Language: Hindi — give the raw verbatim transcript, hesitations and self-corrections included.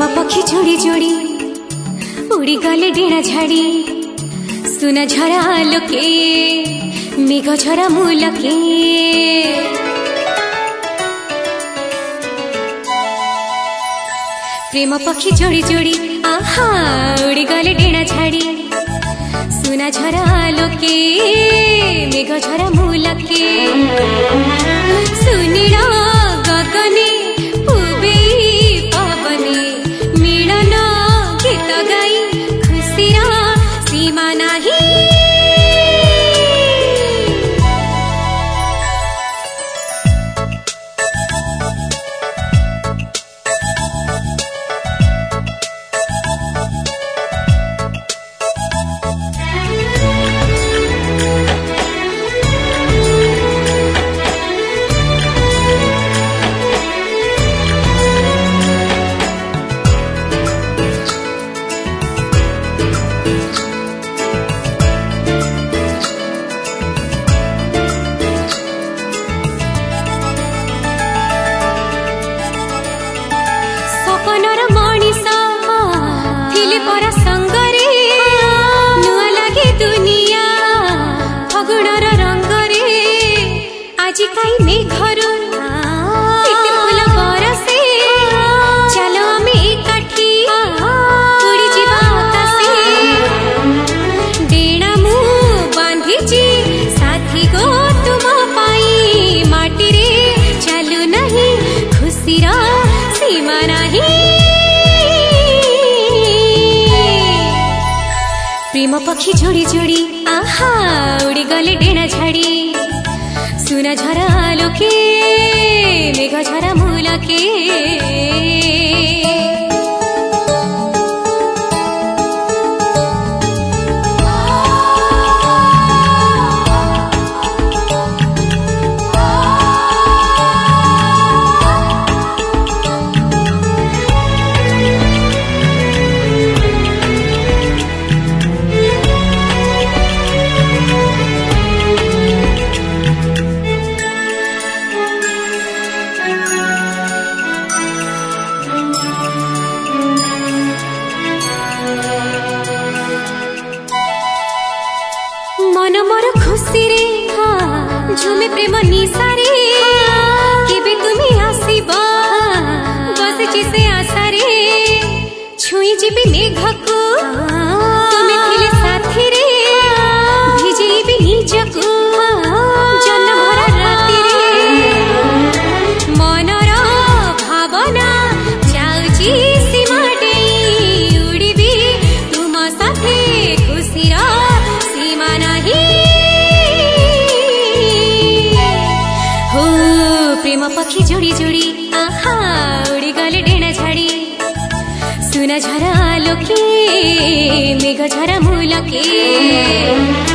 प्रेम पक्षी जोड़ी जोड़ी उड़ी गले डेणा झाड़ी सुना झरा लोके मेघ झरा मूलके प्रेम पक्षी जोड़ी जोड़ी आहा उड़ी गले डेणा झाड़ी सुना झरा लोके मेघ झरा मूलके सुनील गगने पूबे पवने मिलन गीत गाई खुशीर सीमा नाही प्रेम पक्षी जोड़ी जोड़ी आहा उड़ी गले डेणा झाड़ी सुना झरा लोके मेघ झरा मूलके मन मोर खुशी रे झुमे प्रेम निसारे केबे तुमी आसीबा बसची से आशा रे छुई जीबी मेघको तुमी थिले साथी रे भिजेबी निजको जन्म भरा राति रे मनर भावना जाउची सीमा डेई उड़ीबी तुम साथे खुशीर सीमा नाही हो प्रेम पक्षी जोड़ी जोड़ी आहा उड़ी गले डेणा झाड़ी सुना झरा लोके मेघ झरा मूलके।